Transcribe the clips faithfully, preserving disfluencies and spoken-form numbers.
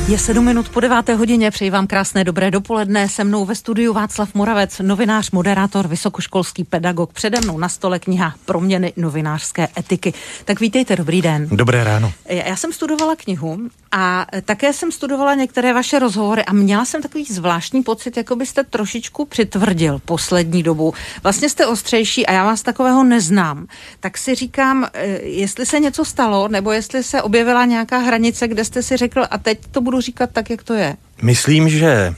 Je sedm minut po deváté hodině, přeji vám krásné dobré dopoledne. Se mnou ve studiu Václav Moravec, novinář, moderátor, vysokoškolský pedagog. Přede mnou na stole kniha Proměny novinářské etiky. Tak vítejte, dobrý den. Dobré ráno. Já jsem studovala knihu a také jsem studovala některé vaše rozhovory a měla jsem takový zvláštní pocit, jako byste trošičku přitvrdil poslední dobu. Vlastně jste ostřejší a já vás takového neznám. Tak si říkám, jestli se něco stalo, nebo jestli se objevila nějaká hranice, kde jste si řekl a teď to budu říkat tak, jak to je. Myslím, že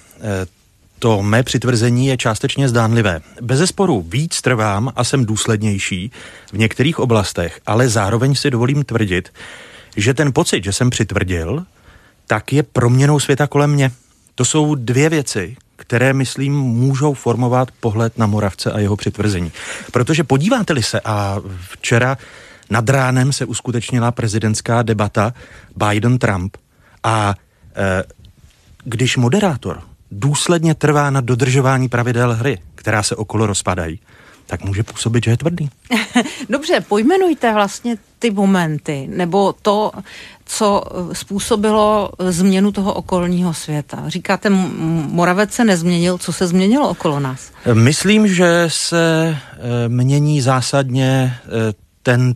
to mé přitvrzení je částečně zdánlivé. Bezesporu víc trvám a jsem důslednější v některých oblastech, ale zároveň si dovolím tvrdit, že ten pocit, že jsem přitvrdil, tak je proměnou světa kolem mě. To jsou dvě věci, které, myslím, můžou formovat pohled na Moravce a jeho přitvrzení. Protože podíváte-li se, a včera nad ránem se uskutečnila prezidentská debata Biden-Trump, a e, když moderátor důsledně trvá na dodržování pravidel hry, která se okolo rozpadají, tak může působit, že je tvrdý. Dobře, pojmenujte vlastně ty momenty, nebo to, co způsobilo změnu toho okolního světa. Říkáte, Moravec se nezměnil, co se změnilo okolo nás? Myslím, že se e, mění zásadně e, ten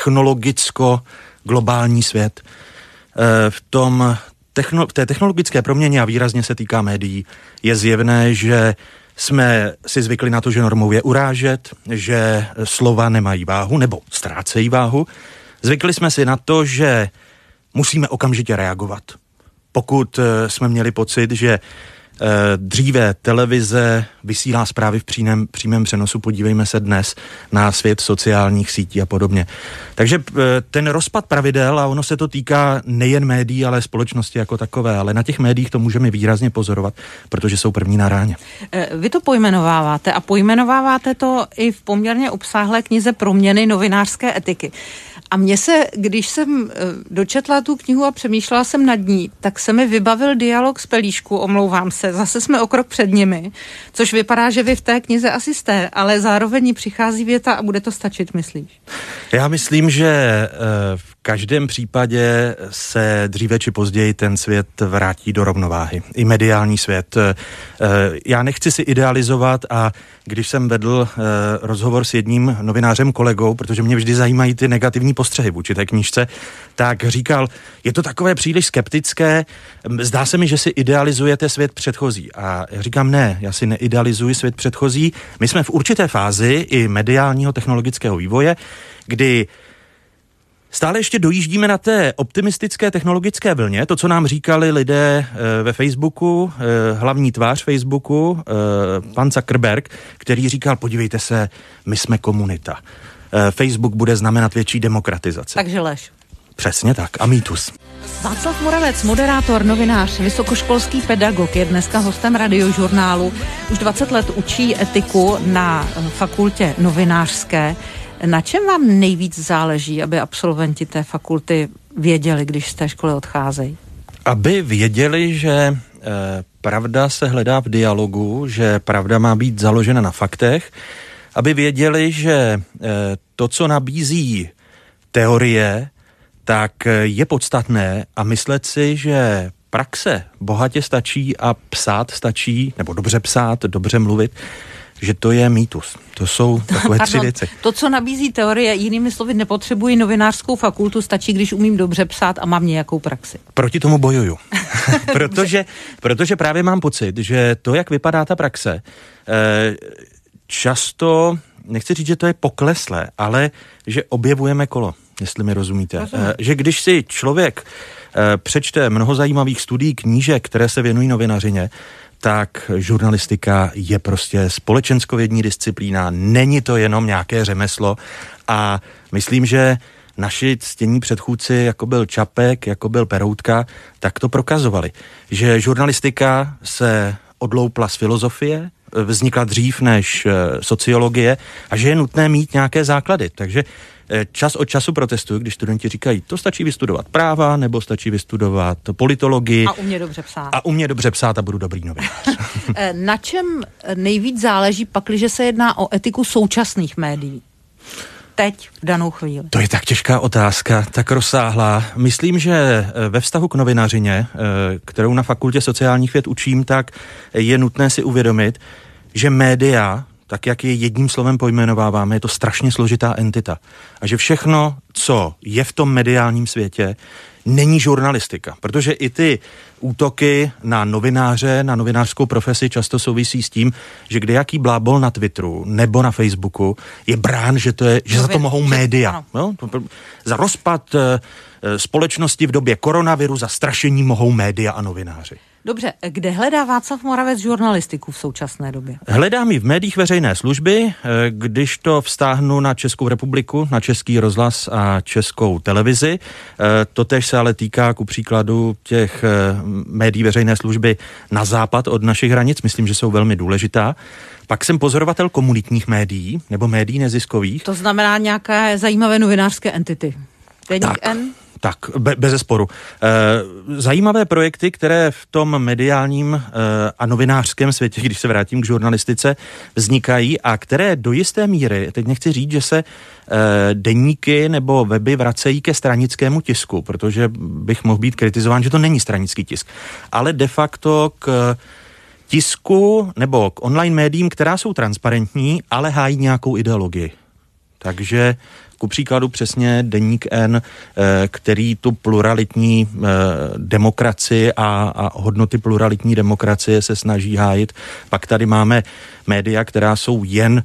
technologicko-globální svět. E, v tom techno, v té technologické proměně, a výrazně se týká médií, je zjevné, že jsme si zvykli na to, že normou je urážet, že slova nemají váhu nebo ztrácejí váhu. Zvykli jsme si na to, že musíme okamžitě reagovat. Pokud jsme měli pocit, že dříve televize vysílá zprávy v přímém, přímém přenosu, podívejme se dnes na svět sociálních sítí a podobně. Takže ten rozpad pravidel, a ono se to týká nejen médií, ale společnosti jako takové, ale na těch médiích to můžeme výrazně pozorovat, protože jsou první na ráně. Vy to pojmenováváte a pojmenováváte to i v poměrně obsáhlé knize Proměny novinářské etiky. A mně se, když jsem dočetla tu knihu a přemýšlela jsem nad ní, tak se mi vybavil dialog z Pelíšku, omlouvám se, zase jsme o krok před nimi, což vypadá, že vy v té knize asi jste, ale zároveň přichází věta a bude to stačit, myslíš? Já myslím, že v každém případě se dříve či později ten svět vrátí do rovnováhy. I mediální svět. Já nechci si idealizovat, a když jsem vedl rozhovor s jedním novinářem kolegou, protože mě vždy zajímají ty negativní postřehy vůči té knížce, tak říkal, je to takové příliš skeptické, zdá se mi, že si idealizujete svět předchozí. A já říkám, ne, já si neidealizuji svět předchozí. My jsme v určité fázi i mediálního technologického vývoje, kdy stále ještě dojíždíme na té optimistické technologické vlně, to, co nám říkali lidé ve Facebooku, hlavní tvář Facebooku, pan Zuckerberg, který říkal, podívejte se, my jsme komunita. Facebook bude znamenat větší demokratizaci. Takže lež. Přesně tak. A mýtus. Václav Moravec, moderátor, novinář, vysokoškolský pedagog, je dneska hostem Radiožurnálu. Už dvacet let učí etiku na fakultě novinářské. Na čem vám nejvíc záleží, aby absolventi té fakulty věděli, když z té školy odcházejí? Aby věděli, že e, pravda se hledá v dialogu, že pravda má být založena na faktech, aby věděli, že e, to, co nabízí teorie, tak je podstatné, a myslet si, že praxe bohatě stačí a psát stačí, nebo dobře psát, dobře mluvit, že to je mýtus. To jsou takové tři věci. To, co nabízí teorie, jinými slovy, nepotřebuji novinářskou fakultu, stačí, když umím dobře psát a mám nějakou praxi. Proti tomu bojuju. protože, protože právě mám pocit, že to, jak vypadá ta praxe, často, nechci říct, že to je pokleslé, ale že objevujeme kolo, jestli mi rozumíte. Rozumím. Že když si člověk přečte mnoho zajímavých studií, knížek, které se věnují novinařině, tak žurnalistika je prostě společenskovědní disciplína, není to jenom nějaké řemeslo, a myslím, že naši ctění předchůdci, jako byl Čapek, jako byl Peroutka, tak to prokazovali, že žurnalistika se odloupla z filozofie, vznikla dřív než sociologie, a že je nutné mít nějaké základy. Takže čas od času protestuju, když studenti říkají, to stačí vystudovat práva, nebo stačí vystudovat politologii. A umě dobře psát. A umě dobře psát a budu dobrý novinář. Na čem nejvíc záleží, pakliže se jedná o etiku současných médií? teď, v danou chvíli? To je tak těžká otázka, tak rozsáhlá. Myslím, že ve vztahu k novinařině, kterou na Fakultě sociálních věd učím, tak je nutné si uvědomit, že média, tak jak je jedním slovem pojmenováváme, je to strašně složitá entita. A že všechno, co je v tom mediálním světě, není žurnalistika. Protože i ty útoky na novináře, na novinářskou profesi často souvisí s tím, že kdejaký blábol na Twitteru nebo na Facebooku je brán, že, to je, že za to mohou média. No, za rozpad e, společnosti v době koronaviru, za strašení mohou média a novináři. Dobře, kde hledá Václav Moravec žurnalistiku v současné době? Hledám ji v médiích veřejné služby, když to vztáhnu na Českou republiku, na Český rozhlas a Českou televizi. Totéž se ale týká ku příkladu těch médií veřejné služby na západ od našich hranic, myslím, že jsou velmi důležitá. Pak jsem pozorovatel komunitních médií, nebo médií neziskových. To znamená nějaké zajímavé novinářské entity. Deník N? Tak, be, bezesporu. E, zajímavé projekty, které v tom mediálním e, a novinářském světě, když se vrátím k žurnalistice, vznikají a které do jisté míry, teď nechci říct, že se e, deníky nebo weby vracejí ke stranickému tisku, protože bych mohl být kritizován, že to není stranický tisk, ale de facto k tisku nebo k online médiím, která jsou transparentní, ale hájí nějakou ideologii. Takže ku příkladu přesně Deník N, který tu pluralitní demokracii a, a hodnoty pluralitní demokracie se snaží hájit. Pak tady máme média, která jsou jen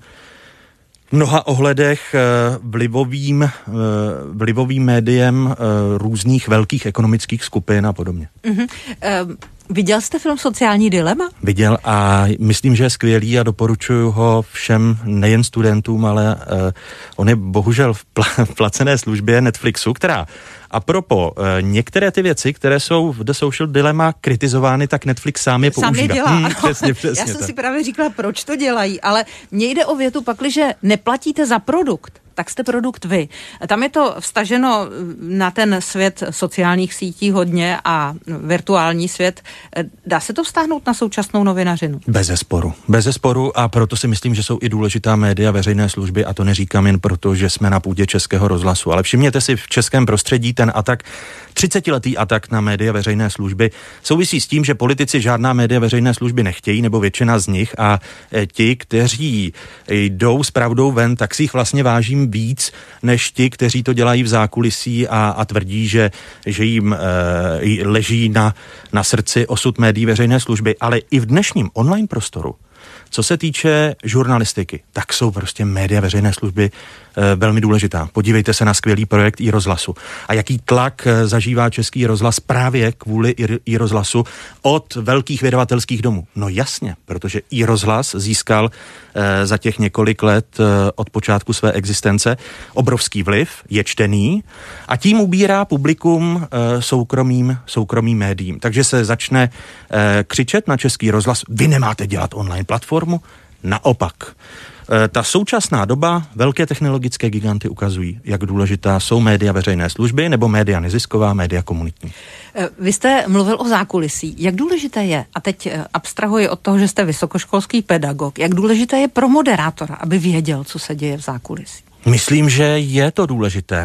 v mnoha ohledech vlivovým, vlivovým médiem různých velkých ekonomických skupin a podobně. Mm-hmm. Um... Viděl jste film Sociální dilema? Viděl a myslím, že je skvělý a doporučuji ho všem, nejen studentům, ale uh, on je bohužel v, pl- v placené službě Netflixu, která a propo, uh, některé ty věci, které jsou v The Social Dilemma kritizovány, tak Netflix sám je používá. Sám je dělá, hmm, ano. Přesně, přesně, Já jsem tak. si právě říkala, proč to dělají, ale mně jde o větu, pakliže neplatíte za produkt, tak jste produkt vy. Tam je to vstaženo na ten svět sociálních sítí hodně a virtuální svět. Dá se to vztáhnout na současnou novinařinu? Bezesporu. Bezesporu a proto si myslím, že jsou i důležitá média veřejné služby a to neříkám jen proto, že jsme na půdě Českého rozhlasu. Ale všimněte si v českém prostředí ten atak, třicetiletý atak na média veřejné služby souvisí s tím, že politici žádná média veřejné služby nechtějí, nebo většina z nich a ti, kteří jdou s pravdou ven, tak si jich vlastně vážím víc, než ti, kteří to dělají v zákulisí a, a tvrdí, že, že jim e, leží na, na srdci osud médií veřejné služby. Ale i v dnešním online prostoru, co se týče žurnalistiky, tak jsou prostě média veřejné služby e, velmi důležitá. Podívejte se na skvělý projekt iRozhlasu. A jaký tlak e, zažívá Český rozhlas právě kvůli iRozhlasu od velkých vydavatelských domů. No jasně, protože iRozhlas získal e, za těch několik let e, od počátku své existence obrovský vliv, je čtený a tím ubírá publikum e, soukromým, soukromým médiím. Takže se začne e, křičet na Český rozhlas, vy nemáte dělat online platformu. Naopak. E, ta současná doba, velké technologické giganty ukazují, jak důležitá jsou média veřejné služby nebo média nezisková, média komunitní. E, vy jste mluvil o zákulisí. Jak důležité je, a teď abstrahuji od toho, že jste vysokoškolský pedagog, jak důležité je pro moderátora, aby věděl, co se děje v zákulisí? Myslím, že je to důležité.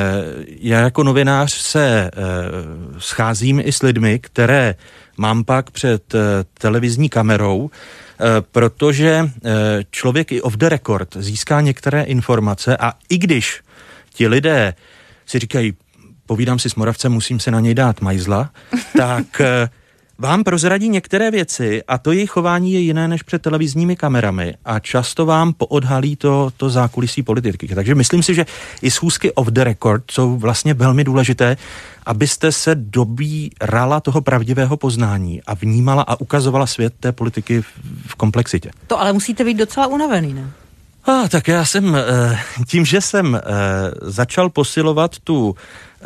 Já jako novinář se scházím i s lidmi, které mám pak před televizní kamerou, protože člověk i off the record získá některé informace a i když ti lidé si říkají, povídám si s Moravcem, musím se na něj dát majzla, tak vám prozradí některé věci a to jejich chování je jiné než před televizními kamerami a často vám poodhalí to, to zákulisí politiky. Takže myslím si, že i schůzky off the record jsou vlastně velmi důležité, abyste se dobírala toho pravdivého poznání a vnímala a ukazovala svět té politiky v, v komplexitě. To ale musíte být docela unavený, ne? Ah, tak já jsem, tím, že jsem začal posilovat tu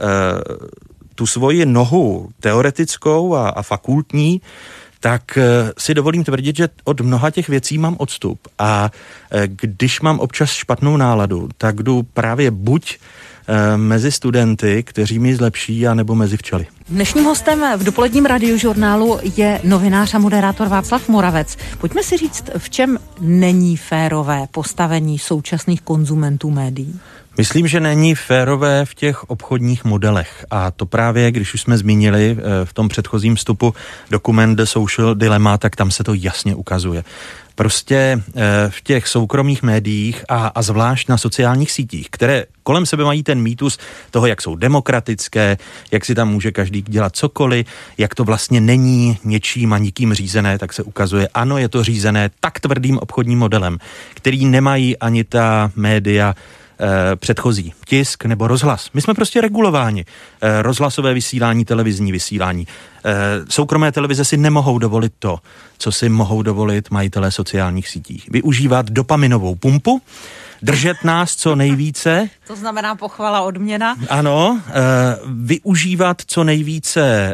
tu svoji nohu teoretickou a, a fakultní, tak e, si dovolím tvrdit, že od mnoha těch věcí mám odstup. A e, když mám občas špatnou náladu, tak jdu právě buď e, mezi studenty, kteří mi zlepší, anebo mezi včely. Dnešním hostem v dopoledním radiožurnálu je novinář a moderátor Václav Moravec. Pojďme si říct, v čem není férové postavení současných konzumentů médií? Myslím, že není férové v těch obchodních modelech a to právě, když už jsme zmínili v tom předchozím vstupu dokument The Social Dilemma, tak tam se to jasně ukazuje. Prostě v těch soukromých médiích a, a zvlášť na sociálních sítích, které kolem sebe mají ten mýtus toho, jak jsou demokratické, jak si tam může každý dělat cokoliv, jak to vlastně není něčím a nikým řízené, tak se ukazuje, ano, je to řízené tak tvrdým obchodním modelem, který nemají ani ta média předchozí, tisk nebo rozhlas. My jsme prostě regulováni. Rozhlasové vysílání, televizní vysílání. Soukromé televize si nemohou dovolit to, co si mohou dovolit majitelé sociálních sítí. Využívat dopaminovou pumpu, držet nás co nejvíce. To znamená pochvala, odměna. Ano, využívat co nejvíce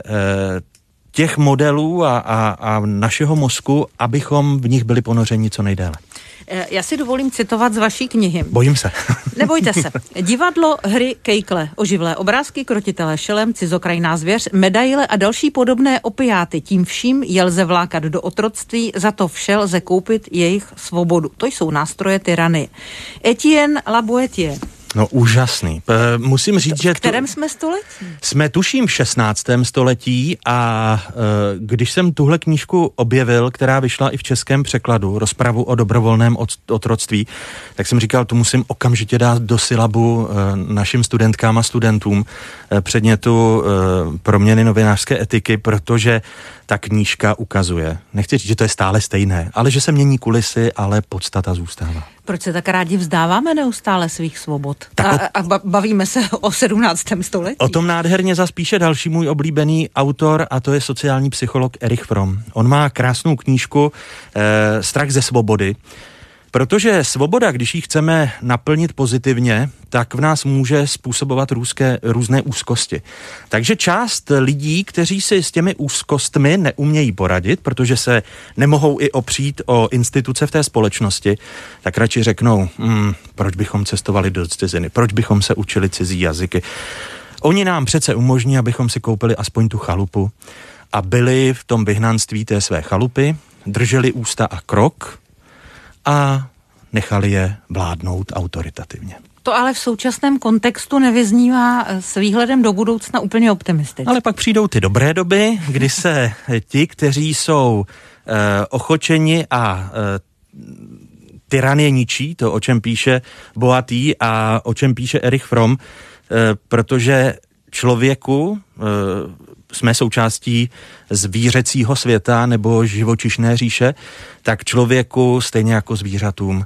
těch modelů a, a, a našeho mozku, abychom v nich byli ponořeni co nejdéle. Já si dovolím citovat z vaší knihy. Bojím se. Nebojte se. Divadlo, hry, kejkle, oživlé obrázky, krotitelé šelem, cizokrajná zvěř, medaile a další podobné opiáty. Tím vším je lze vlákat do otroctví, za to vše lze koupit jejich svobodu. To jsou nástroje tyranie. Etienne Laboetier. No úžasný. P- musím říct, že... V kterém tu... jsme století? Jsme tuším v šestnáctém století a e, když jsem tuhle knížku objevil, která vyšla i v českém překladu, rozpravu o dobrovolném otroctví, tak jsem říkal, tu musím okamžitě dát do syllabu e, našim studentkám a studentům e, předmětu e, proměny novinářské etiky, protože ta knížka ukazuje, nechci říct, že to je stále stejné, ale že se mění kulisy, ale podstata zůstává. Proč se tak rádi vzdáváme neustále svých svobod? Tak o... a, a bavíme se o sedmnáctém století. O tom nádherně zaspíše další můj oblíbený autor a to je sociální psycholog Erich Fromm. On má krásnou knížku eh, Strach ze svobody, protože svoboda, když ji chceme naplnit pozitivně, tak v nás může způsobovat růzké, různé úzkosti. Takže část lidí, kteří si s těmi úzkostmi neumějí poradit, protože se nemohou i opřít o instituce v té společnosti, tak radši řeknou, hm, proč bychom cestovali do ciziny, proč bychom se učili cizí jazyky. Oni nám přece umožní, abychom si koupili aspoň tu chalupu a byli v tom vyhnanství té své chalupy, drželi ústa a krok a nechali je vládnout autoritativně. To ale v současném kontextu nevyznívá s výhledem do budoucna úplně optimisticky. Ale pak přijdou ty dobré doby, kdy se ti, kteří jsou eh, ochočeni a eh, tyranie ničí, to, o čem píše Boatý a o čem píše Erich Fromm, eh, protože člověku eh, jsme součástí zvířecího světa nebo živočišné říše, tak člověku stejně jako zvířatům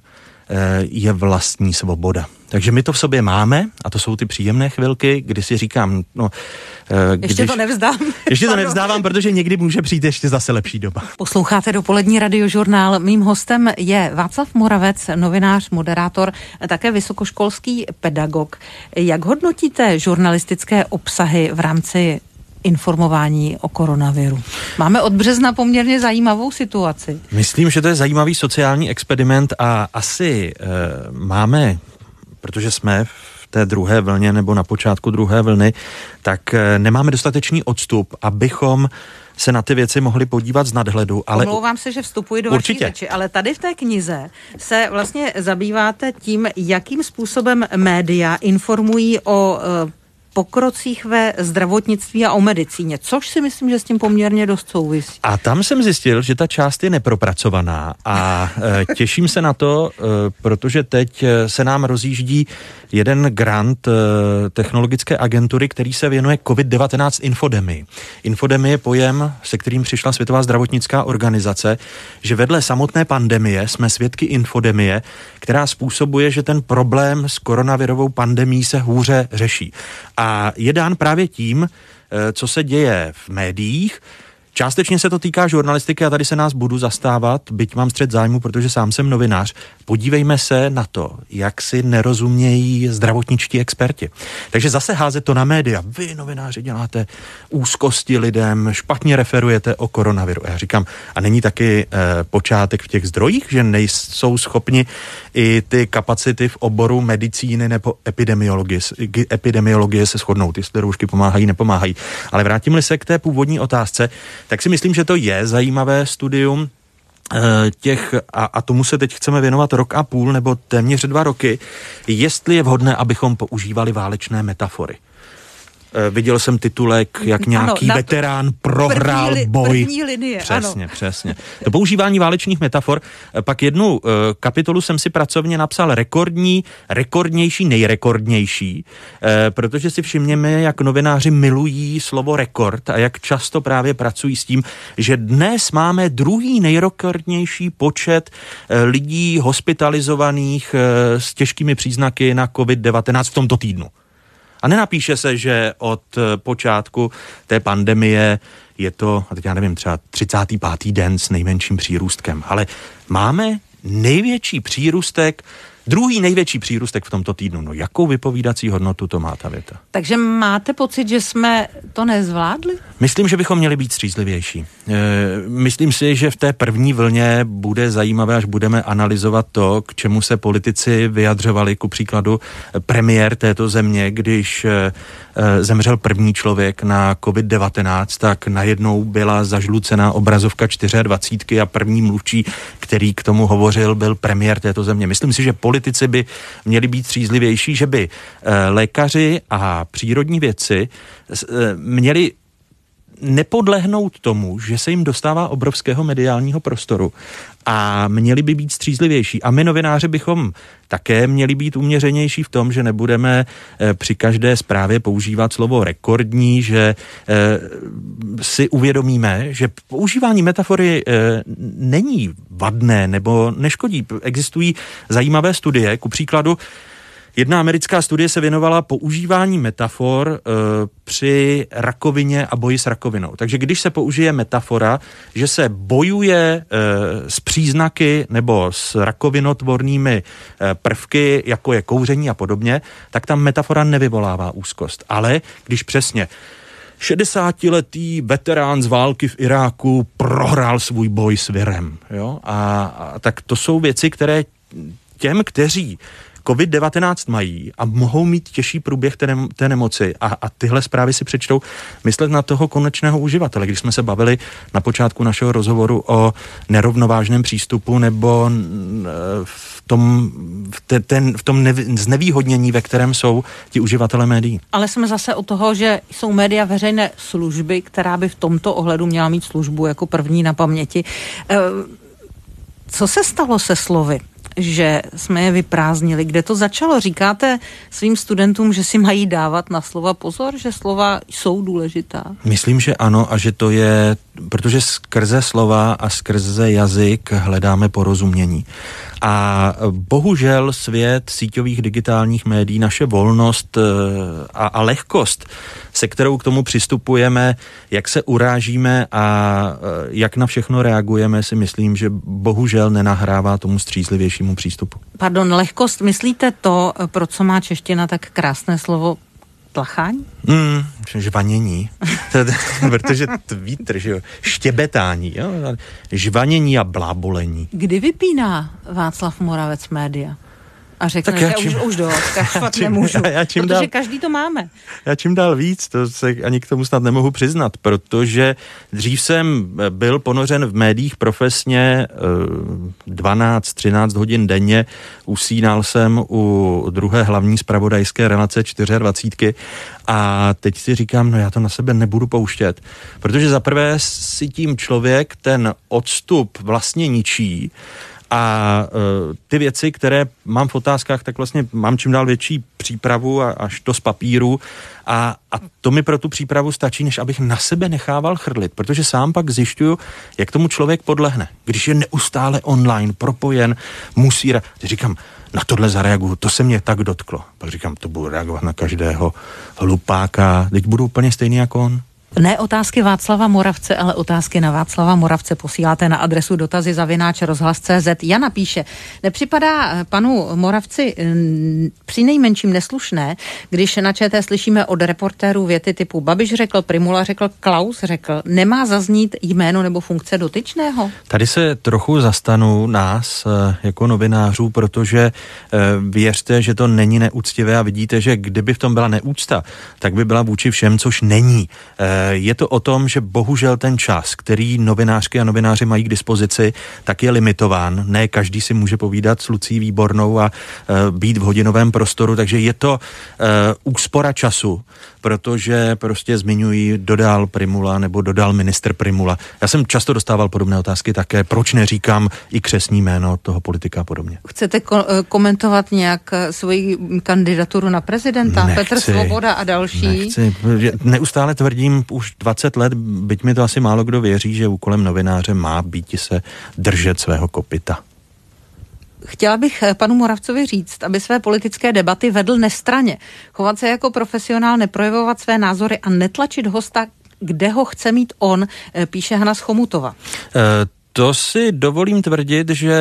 je vlastní svoboda. Takže my to v sobě máme a to jsou ty příjemné chvilky, kdy si říkám, no... Když, ještě to nevzdám. Ještě to nevzdávám, protože někdy může přijít ještě zase lepší doba. Posloucháte Dopolední radiožurnál. Mým hostem je Václav Moravec, novinář, moderátor, také vysokoškolský pedagog. Jak hodnotíte žurnalistické obsahy v rámci informování o koronaviru? Máme od března poměrně zajímavou situaci. Myslím, že to je zajímavý sociální experiment a asi e, máme, protože jsme v té druhé vlně nebo na počátku druhé vlny, tak e, nemáme dostatečný odstup, abychom se na ty věci mohli podívat z nadhledu. Ale omlouvám se, že vstupuji do vaší řeči, ale tady v té knize se vlastně zabýváte tím, jakým způsobem média informují o e, pokrocích ve zdravotnictví a o medicíně, což si myslím, že s tím poměrně dost souvisí. A tam jsem zjistil, že ta část je nepropracovaná a e, těším se na to, e, protože teď se nám rozjíždí jeden grant e, technologické agentury, který se věnuje covid devatenáct infodemii. Infodemie je pojem, se kterým přišla Světová zdravotnická organizace, že vedle samotné pandemie jsme svědky infodemie, která způsobuje, že ten problém s koronavirovou pandemií se hůře řeší. A je dán právě tím, co se děje v médiích. Částečně se to týká žurnalistiky a tady se nás budu zastávat, byť mám střet zájmu, protože sám jsem novinář. Podívejme se na to, jak si nerozumějí zdravotničtí experti. Takže zase házet to na média. Vy, novináři, děláte úzkosti lidem, špatně referujete o koronaviru. Já říkám, a není taky eh, počátek v těch zdrojích, že nejsou schopni i ty kapacity v oboru medicíny nebo epidemiologie, epidemiologie se shodnout, jestli roušky pomáhají, nepomáhají. Ale vrátím-li se k té původní otázce, tak si myslím, že to je zajímavé studium. těch, a, a tomu se teď chceme věnovat rok a půl nebo téměř dva roky, jestli je vhodné, abychom používali válečné metafory. Viděl jsem titulek, jak nějaký ano, veterán prohrál první, boj. První linie, přesně, ano. přesně. To používání válečných metafor, pak jednu uh, kapitolu jsem si pracovně napsal rekordní, rekordnější, nejrekordnější, uh, protože si všimněme, jak novináři milují slovo rekord a jak často právě pracují s tím, že dnes máme druhý nejrekordnější počet uh, lidí hospitalizovaných uh, s těžkými příznaky na covid devatenáct v tomto týdnu. A nenapíše se, že od počátku té pandemie je to, a teď já nevím, třeba třicátý pátý den s nejmenším přírůstkem, ale máme největší přírůstek, druhý největší přírůstek v tomto týdnu. No jakou vypovídací hodnotu to má ta věta? Takže máte pocit, že jsme to nezvládli? Myslím, že bychom měli být střízlivější. E, myslím si, že v té první vlně bude zajímavé, až budeme analyzovat to, k čemu se politici vyjadřovali, ku příkladu premiér této země, když e, zemřel první člověk na covid devatenáct, tak najednou byla zažlucená obrazovka dvacet čtyři a první mluvčí, který k tomu hovořil, byl premiér této země. Myslím si, že politici by měli být střízlivější, že by e, lékaři a přírodní vědci e, měli nepodlehnout tomu, že se jim dostává obrovského mediálního prostoru a měli by být střízlivější. A my novináři bychom také měli být uměřenější v tom, že nebudeme e, při každé zprávě používat slovo rekordní, že e, si uvědomíme, že používání metafory e, není vadné nebo neškodí. Existují zajímavé studie, ku příkladu jedna americká studie se věnovala používání metafor e, při rakovině a boji s rakovinou. Takže když se použije metafora, že se bojuje e, s příznaky nebo s rakovinotvornými e, prvky, jako je kouření a podobně, tak tam metafora nevyvolává úzkost. Ale když přesně šedesátiletý veterán z války v Iráku prohrál svůj boj s virem, jo? A, a tak to jsou věci, které těm, kteří covid devatenáct mají a mohou mít těžší průběh té, ne- té nemoci a, a tyhle zprávy si přečtou, myslet na toho konečného uživatele. Když jsme se bavili na počátku našeho rozhovoru o nerovnovážném přístupu nebo v tom, v te, ten, v tom nev, znevýhodnění, ve kterém jsou ti uživatelé médií. Ale jsme zase u toho, že jsou média veřejné služby, která by v tomto ohledu měla mít službu jako první na paměti. E, co se stalo se slovy, že jsme je vyprázdnili? Kde to začalo? Říkáte svým studentům, že si mají dávat na slova pozor, že slova jsou důležitá? Myslím, že ano a že to je, protože skrze slova a skrze jazyk hledáme porozumění. A bohužel svět síťových digitálních médií, naše volnost a, a lehkost, se kterou k tomu přistupujeme, jak se urážíme a jak na všechno reagujeme, si myslím, že bohužel nenahrává tomu střízlivějšímu přístupu. Pardon, lehkost, myslíte to, pro co má čeština tak krásné slovo tlachání? Hmm, žvanění. Protože vítr, že jo, štěbetání, jo, žvanění a blábolení. Kdy vypíná Václav Moravec média? A řekne, že čím, už, už dost, kašvat čím, nemůžu, já, já protože dál, každý to máme. Já čím dál víc, to se ani k tomu snad nemohu přiznat, protože dřív jsem byl ponořen v médiích profesně dvanáct třináct hodin denně, usínal jsem u druhé hlavní zpravodajské relace dvacet čtyři a teď si říkám, no já to na sebe nebudu pouštět, protože zaprvé si tím člověk ten odstup vlastně ničí. A uh, ty věci, které mám v otázkách, tak vlastně mám čím dál větší přípravu a až to z papíru a, a to mi pro tu přípravu stačí, než abych na sebe nechával chrlit, protože sám pak zjišťuju, jak tomu člověk podlehne. Když je neustále online, propojen, musí... Ra- říkám, na tohle zareaguju, to se mě tak dotklo. Pak říkám, to budu reagovat na každého hlupáka, teď budu úplně stejný jako on. Ne otázky Václava Moravce, ale otázky na Václava Moravce posíláte na adresu dotazy zavináč rozhlas tečka cé zet. Jana píše, nepřipadá panu Moravci při nejmenším neslušné, když na ČT slyšíme od reportérů věty typu Babiš řekl, Primula řekl, Klaus řekl, nemá zaznít jméno nebo funkce dotyčného? Tady se trochu zastanu nás jako novinářů, protože věřte, že to není neúctivé a vidíte, že kdyby v tom byla neúcta, tak by byla vůči všem, což není. Je to o tom, že bohužel ten čas, který novinářky a novináři mají k dispozici, tak je limitován. Ne každý si může povídat s Lucí Výbornou a být v hodinovém prostoru, takže je to úspora času, protože prostě zmiňují dodal Prymula nebo dodal ministr Prymula. Já jsem často dostával podobné otázky také, proč neříkám i křestní jméno toho politika a podobně. Chcete ko- komentovat nějak svoji kandidaturu na prezidenta? Nechci, Petr Svoboda a další? Nechci. Neustále tvrdím už dvacet let, byť mi to asi málo kdo věří, že úkolem novináře má být se držet svého kopyta. Chtěla bych panu Moravcovi říct, aby své politické debaty vedl nestranně. Chovat se jako profesionál, neprojevovat své názory a netlačit hosta, kde ho chce mít on, píše Hana z Chomutova. Uh, To si dovolím tvrdit, že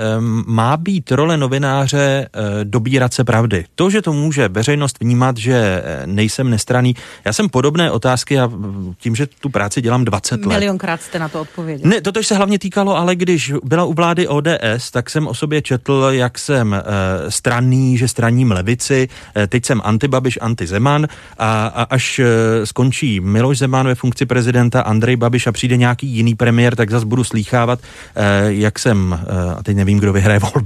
má být role novináře dobírat se pravdy. To, že to může veřejnost vnímat, že nejsem nestranný. Já jsem podobné otázky a tím, že tu práci dělám dvacet let. Milionkrát jste na to odpověděl. Ne, totož se hlavně týkalo, ale když byla u vlády O D S, tak jsem o sobě četl, jak jsem e, stranný, že straním levici, e, teď jsem antibabiš, antizeman a, a až e, skončí Miloš Zeman ve funkci prezidenta, Andrej Babiš a přijde nějaký jiný premiér, tak zas budu slýchat, jak jsem, a teď nevím, kdo vyhraje volby.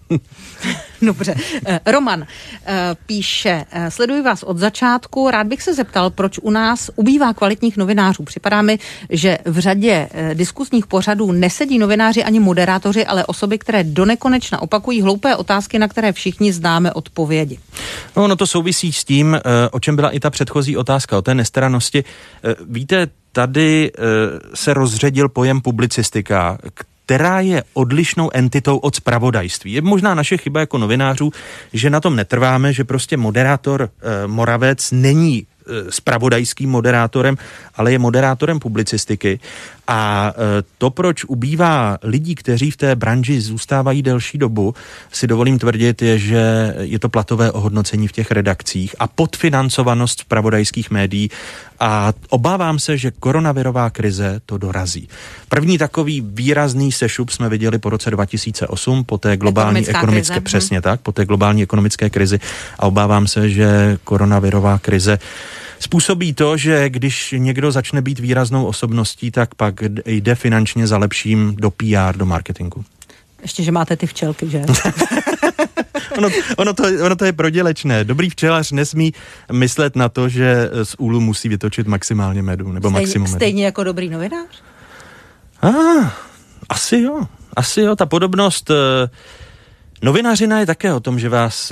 Dobře. Roman píše, sleduji vás od začátku, rád bych se zeptal, proč u nás ubývá kvalitních novinářů. Připadá mi, že v řadě diskusních pořadů nesedí novináři ani moderátoři, ale osoby, které donekonečna opakují hloupé otázky, na které všichni známe odpovědi. No, no to souvisí s tím, o čem byla i ta předchozí otázka, o té nestrannosti. Víte, tady se rozředil pojem publicistika, která je odlišnou entitou od zpravodajství. Je možná naše chyba jako novinářů, že na tom netrváme, že prostě moderátor e, Moravec není e, zpravodajským moderátorem, ale je moderátorem publicistiky. A e, to, proč ubývá lidí, kteří v té branži zůstávají delší dobu, si dovolím tvrdit, je, že je to platové ohodnocení v těch redakcích a podfinancovanost zpravodajských médií. A obávám se, že koronavirová krize to dorazí. První takový výrazný sešup jsme viděli po roce dva tisíce osm, po té globální Ekonomická ekonomické, krize. přesně tak, po té globální ekonomické krizi a obávám se, že koronavirová krize způsobí to, že když někdo začne být výraznou osobností, tak pak jde finančně za lepším do P R, do marketingu. Ještě, že máte ty včelky, že? ono, ono, to, ono to je prodělečné. Dobrý včelař nesmí myslet na to, že z úlu musí vytočit maximálně medu, nebo Stejně, maximum medu. Stejně jako dobrý novinář? Ah, asi jo, asi jo. Ta podobnost... Novinařina je také o tom, že vás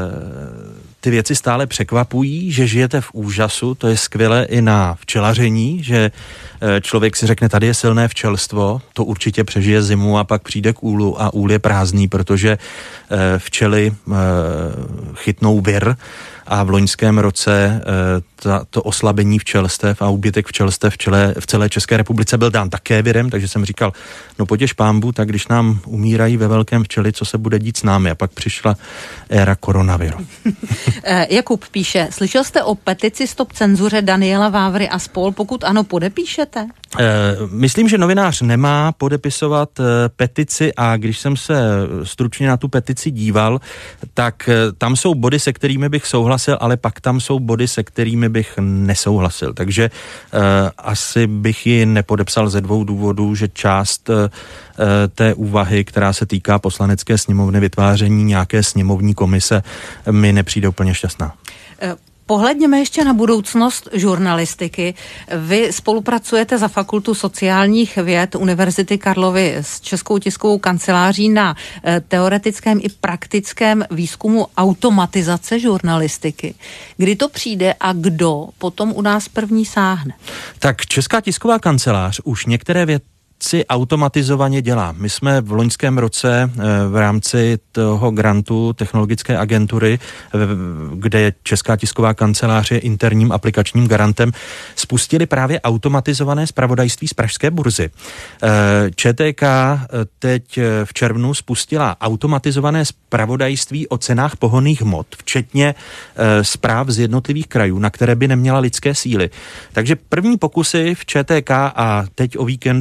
ty věci stále překvapují, že žijete v úžasu, to je skvělé i na včelaření, že člověk si řekne, tady je silné včelstvo, to určitě přežije zimu a pak přijde k úlu a úl je prázdný, protože včely chytnou vir a v loňském roce ta, to oslabení včelstev a úbytek včelstev v, čele, v celé České republice byl dán také virem, takže jsem říkal, no potěš pánbu, tak když nám umírají ve velkém včely, co se bude dít s námi? A pak přišla éra koronaviru. Jakub píše, slyšel jste o petici Stop cenzuře Daniela Vávry a spol, pokud ano, podepíšete? Myslím, že novinář nemá podepisovat petici a když jsem se stručně na tu petici díval, tak tam jsou body, se kterými bych souhlasil, ale pak tam jsou body, se kterými bych nesouhlasil. Takže uh, asi bych ji nepodepsal ze dvou důvodů, že část uh, té úvahy, která se týká poslanecké sněmovny, vytváření nějaké sněmovní komise, mi nepřijde úplně šťastná. Pohledněme ještě na budoucnost žurnalistiky. Vy spolupracujete za Fakultu sociálních věd Univerzity Karlovy s Českou tiskovou kanceláří na teoretickém i praktickém výzkumu automatizace žurnalistiky. Kdy to přijde a kdo potom u nás první sáhne? Tak Česká tisková kancelář už některé věci si automatizovaně dělá. My jsme v loňském roce v rámci toho grantu technologické agentury, kde Česká tisková kancelář je interním aplikačním garantem, spustili právě automatizované zpravodajství z pražské burzy. ČTK teď v červnu spustila automatizované zpravodajství o cenách pohonných hmot, včetně zpráv z jednotlivých krajů, na které by neměla lidské síly. Takže první pokusy v ČTK a teď o víkendu bude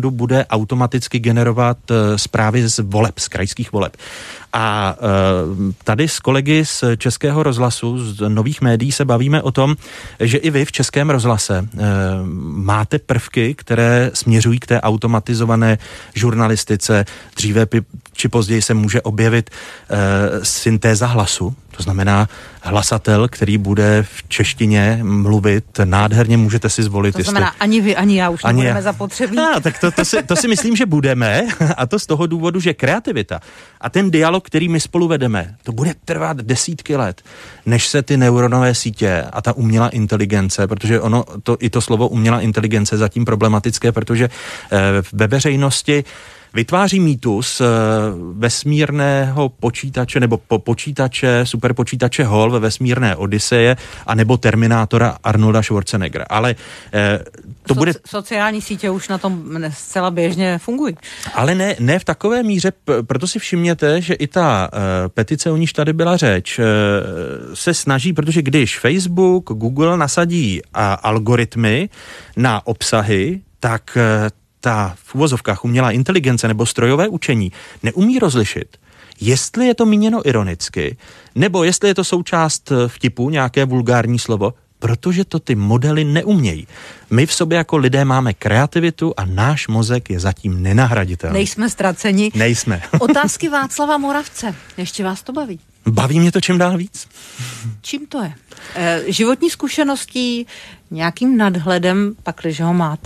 bude automaticky generovat zprávy z voleb, z krajských voleb. A tady s kolegy z Českého rozhlasu, z Nových médií se bavíme o tom, že i vy v Českém rozhlase máte prvky, které směřují k té automatizované žurnalistice. Dříve či později se může objevit syntéza hlasu, to znamená hlasatel, který bude v češtině mluvit nádherně, můžete si zvolit. To znamená, jestli... ani vy, ani já už ani nebudeme já. zapotřebí. No, tak to, to, si, to si myslím, že budeme, a to z toho důvodu, že kreativita a ten dialog, který my spolu vedeme, to bude trvat desítky let, než se ty neuronové sítě a ta umělá inteligence, protože ono, to, i to slovo umělá inteligence je zatím problematické, protože eh, ve veřejnosti vytváří mýtus uh, vesmírného počítače nebo po počítače, superpočítače Hall ve vesmírné Odyseje a nebo Terminátora Arnolda Schwarzeneggera. Ale uh, to so- bude... Sociální sítě už na tom zcela běžně fungují. Ale ne, ne v takové míře, p- proto si všimněte, že i ta uh, petice, o níž tady byla řeč, uh, se snaží, protože když Facebook, Google nasadí uh, algoritmy na obsahy, tak uh, ta v uvozovkách umělá inteligence nebo strojové učení neumí rozlišit, jestli je to míněno ironicky, nebo jestli je to součást vtipu, nějaké vulgární slovo, protože to ty modely neumějí. My v sobě jako lidé máme kreativitu a náš mozek je zatím nenahraditelný. Nejsme ztraceni. Nejsme. Otázky Václava Moravce. Ještě vás to baví? Baví mě to čím dál víc. Čím to je? E, životní zkušeností, nějakým nadhledem, pakliže ho máte?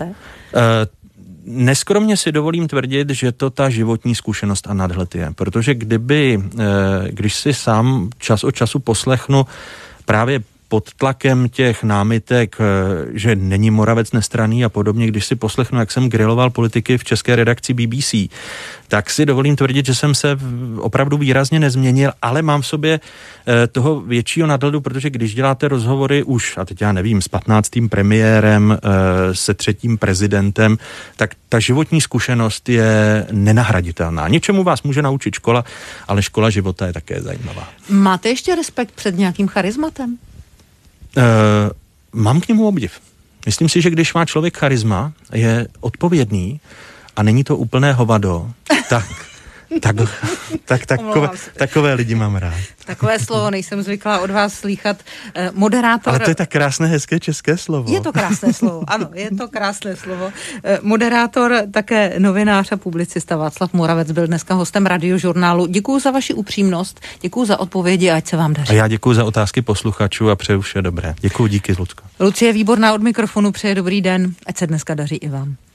E, Neskromně si dovolím tvrdit, že to ta životní zkušenost a nadhled je, protože kdyby, když si sám čas od času poslechnu právě pod tlakem těch námitek, že není Moravec nestranný a podobně, když si poslechnu, jak jsem griloval politiky v české redakci B B C, tak si dovolím tvrdit, že jsem se opravdu výrazně nezměnil, ale mám v sobě toho většího nadhledu, protože když děláte rozhovory už, a teď já nevím, s patnáctým premiérem, se třetím prezidentem, tak ta životní zkušenost je nenahraditelná. Něčemu vás může naučit škola, ale škola života je také zajímavá. Máte ještě respekt před nějakým charizmatem? Uh, mám k němu obdiv. Myslím si, že když má člověk charisma, je odpovědný a není to úplné hovado, tak, tak, tak takové, takové lidi mám rád. Takové slovo nejsem zvyklá od vás slýchat. Eh, moderátor... Ale to je tak krásné, hezké české slovo. Je to krásné slovo, ano, je to krásné slovo. Eh, moderátor, také novinář a publicista Václav Moravec byl dneska hostem Radiožurnálu. Děkuju za vaši upřímnost, děkuju za odpovědi, ať se vám daří. A já děkuju za otázky posluchačů a přeju vše dobré. Děkuju, díky, Lucko. Lucie Výborná od mikrofonu přeje dobrý den, ať se dneska daří i vám.